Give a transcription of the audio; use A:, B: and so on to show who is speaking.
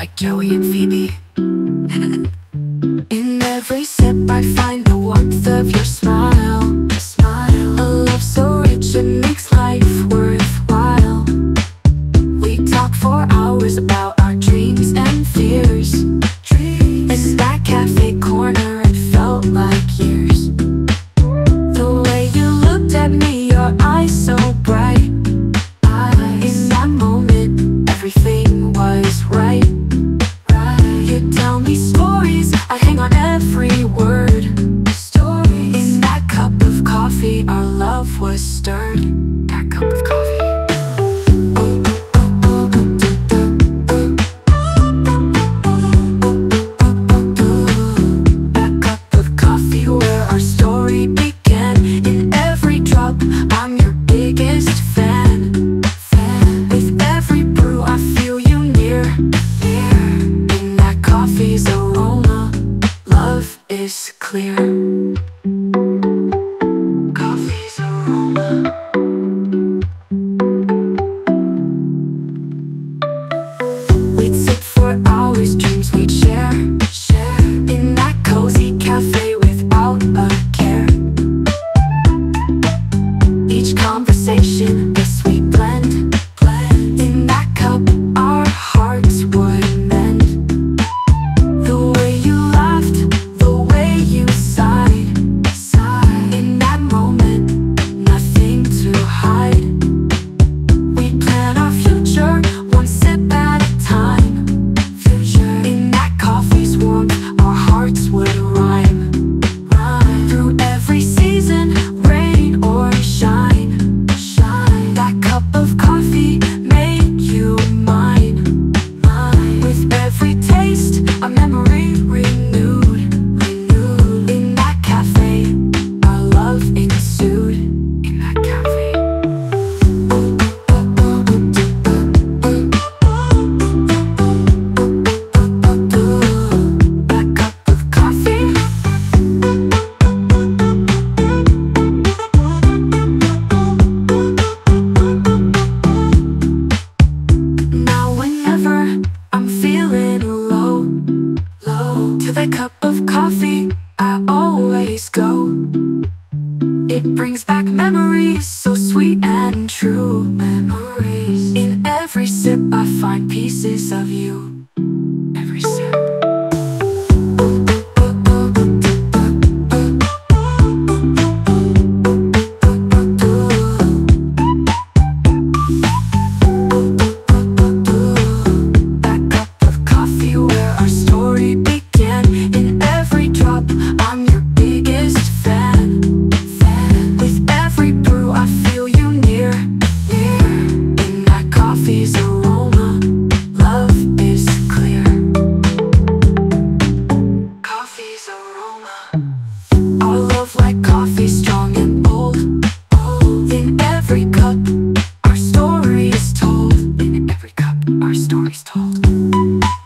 A: like Joey and Phoebe. In every sip I find the warmth of your smile. A love so rich it makes life worthwhile. We talk for hours about our dreams and fears. In that cafe corner it felt like years. The way you looked at me, your eyes so bright. In that moment, everything was right. You tell me stories, I hang on every word. In that cup of coffee, our love was stirred. That cup of coffee. That cup of coffee where our story began. In every drop, I'm your biggest fan. With every brew, I feel you near. In that coffee's aroma, love is clear. Coffee's aroma. We'd sit for hours, dreams we'd share. In that cozy cafe without a care. Each conversation, a sweet blend. In that cup, our hearts would mend. The way you laughed, the way you sighed. In that moment, nothing to hide. We'd plan our future, one sip at a time. In that coffee's warmth, our hearts would rhyme. Through every season, rain or shine. That cup of coffee made you mine. With every taste, a memory renewed. In that cafe, our love ensued. In that cafe. That cup of coffee. Now whenever I'm feeling low, to that cup of coffee I always go. It brings back memories so sweet and true. Memories. In every sip I find pieces of you. Every sip. That cup of coffee where our story began. In every drop, I'm your biggest fan. With every brew, I feel you near. In that coffee's aroma, love is clear. Coffee's aroma. Our love like coffee, strong and bold. In every cup, our story is told. In every cup, our story's told.